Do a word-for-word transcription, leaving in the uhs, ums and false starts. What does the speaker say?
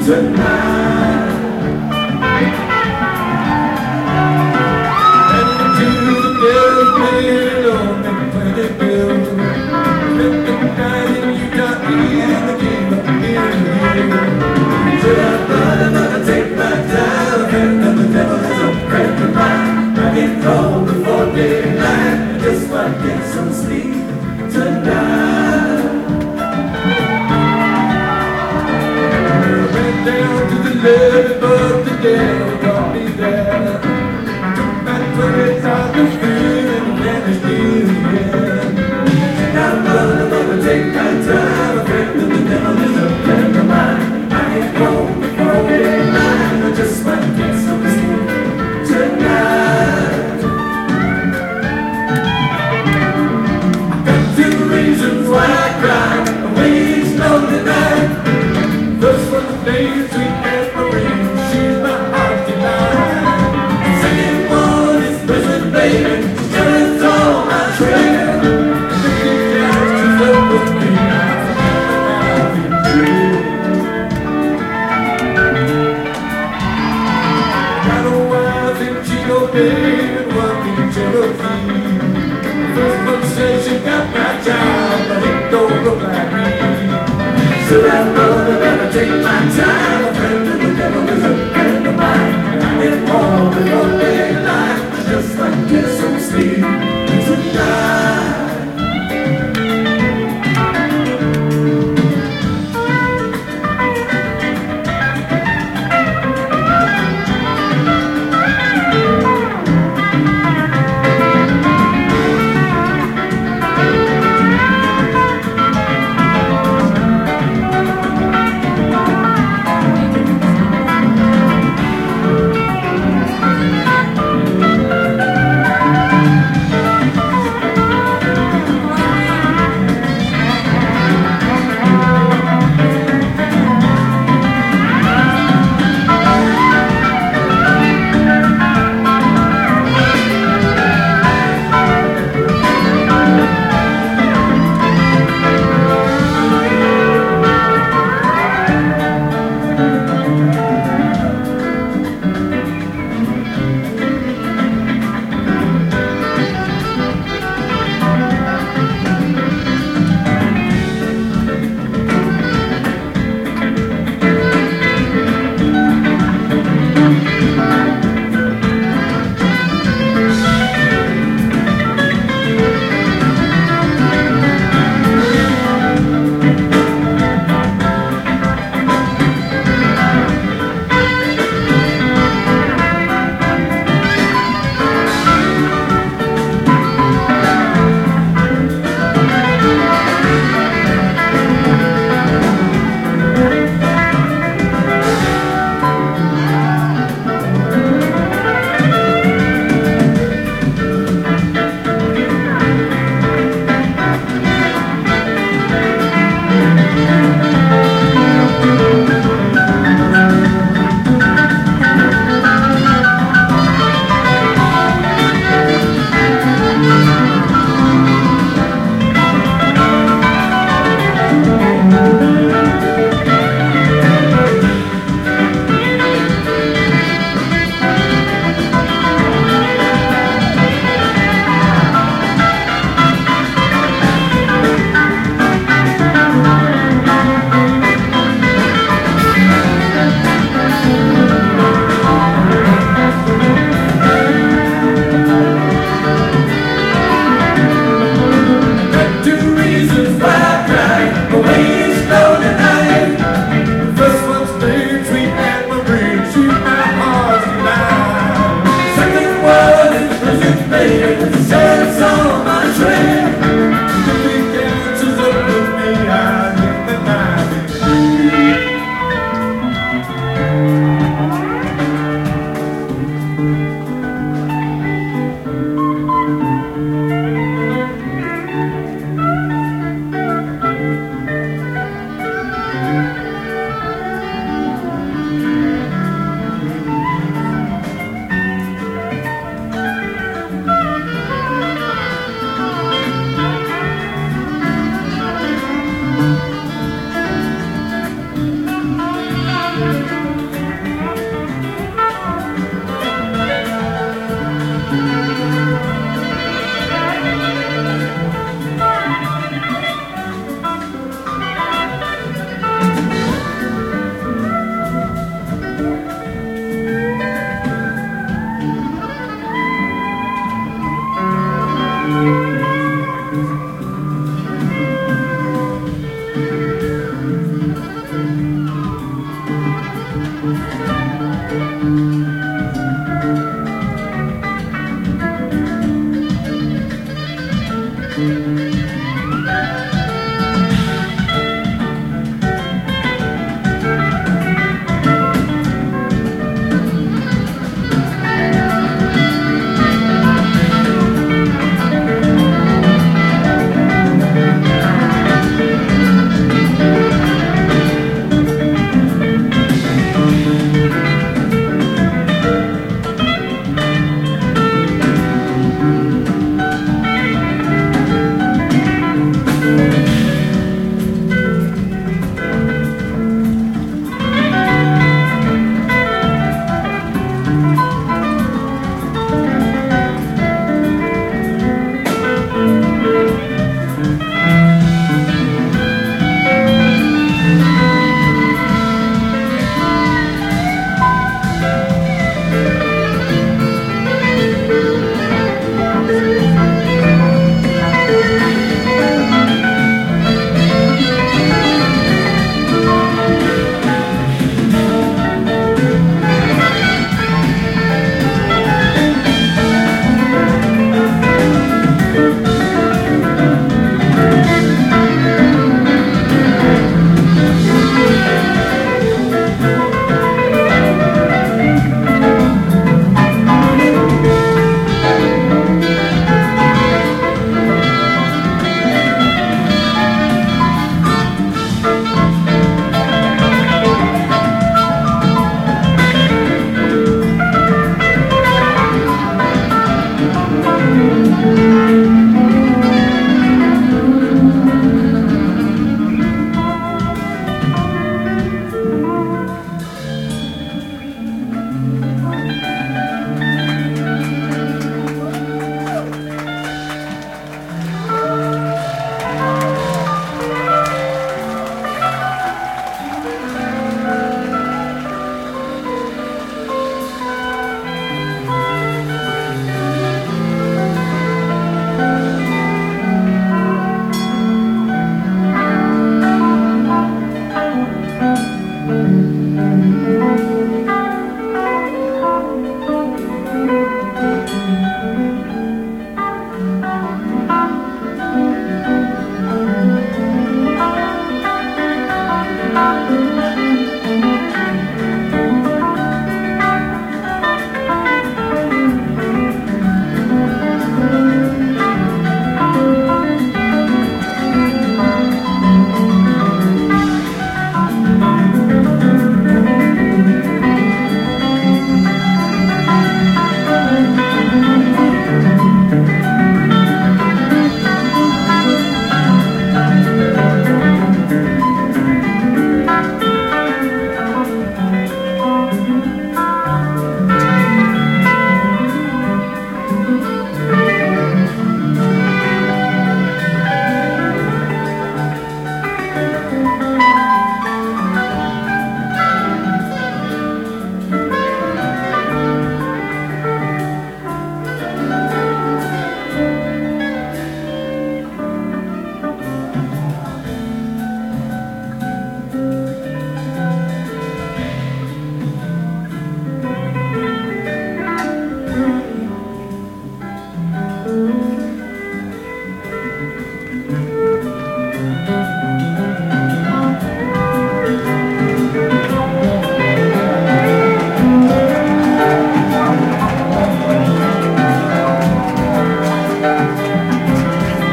tonight. Heading to the girls below, make plenty bills. Spent the night in Utah, eating the king up here and here. Should I run and gonna take my time? And the devil is a friend of mine. I get home before daylight, I just might get some sleep tonight. Went down to the levee, but the devil got me there. Took my twenty thousand feet and vanished in the air. Now I'm gonna take my time, a friend of the devil is a friend of mine. I get home before daylight, I just might get some sleep tonight. Two reasons why I cry, waves lonely night. First one, the day sweet as Marie, she's my heart delight. Second one is prison baby, she turns all my trail. Fifty times she's up with me, I'll be true. Got a wife in Chico Bay and one in Cherokee. First one says she got my child, but it don't look like me. So that brother better take my time. A friend of the devil is a friend of mine. And I get home before daylight, I just like to get some sleep tonight.